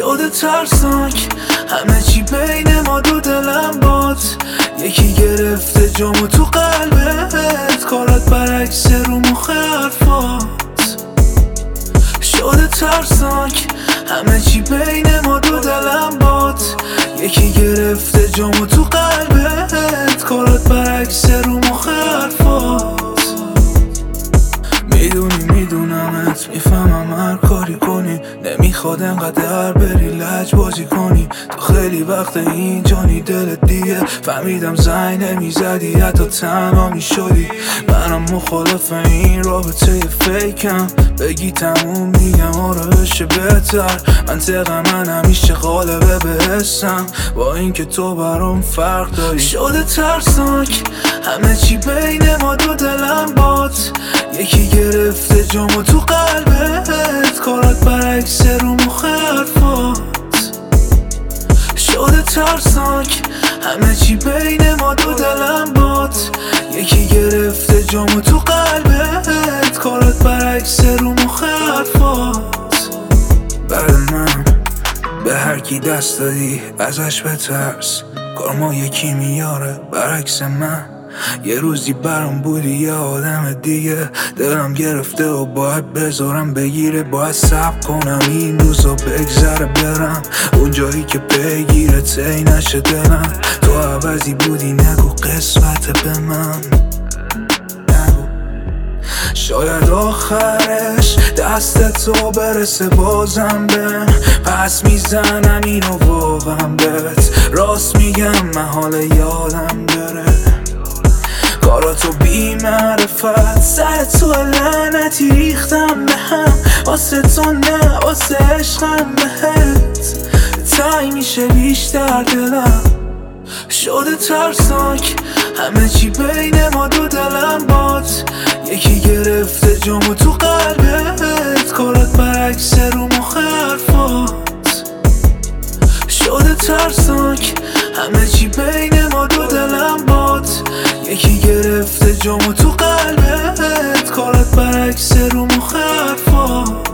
شده ترسناک همه چی بین ما دو دلم باد. یکی گرفته جامو تو قلبت، کارات برعکس رو مخ حرفات. شده ترسناک همه چی بین ما دو دلم باد. یکی گرفته جامو تو قلبت، کارات برعکس رو مخ حرفات. میدونمت میفهمم هر کاری کنی، نمیخواد انقدر بری لج بازی کنی. تو خیلی وقت اینجانی دلت دیگه، فهمیدم زنگ نمیزدی حتی تنها میشدی. منم مخالف این رابطه فیکم، بگی تموم میگم آره بشه بهتر. منطق من همیشه غالبه به حسم، با اینکه تو برام فرق داری. شده ترسناک همه چی بین ما دو دلم باد. یکی گرفته جامو تو قلبت، کارات برعکس رو مخ حرفات. شده ترسناک همه چی بین ما دو دلم باد. یکی گرفته جامو تو قلبت، کارات برعکس رو مخ حرفات. بعد من به هر کی دست دادی ازش بترس، کارما یکی میاره برعکس من. یه روزی برام بودی یه آدم دیگه، دلم گرفته و باید بذارم بگیره. باید صبر کنم این روزا بگذره برم اون جایی که بگیره تی نشه دلم. تو عوضی بودی نگو قسمت به من، نگو. شاید آخرش دست تو برسه بازم بهم، پس میزنم اینو واقعا بهت راست میگم، من حال یادم داره. کاراتو بی معرفت سر تو لعنتی ریختم به هم، واسه تو نه واسه عشقم بهت تای میشه بیشتر دلم. شده ترسناک همه چی بین ما دو دلم باد. یکی گرفته جامو تو قلبت، کارات برعکس رو مخ حرفات. شده ترسناک همه چی بین ما دو دلم باد. یکی گرفته جامو تو قلبت، کارات برعکس رو مخ حرفات.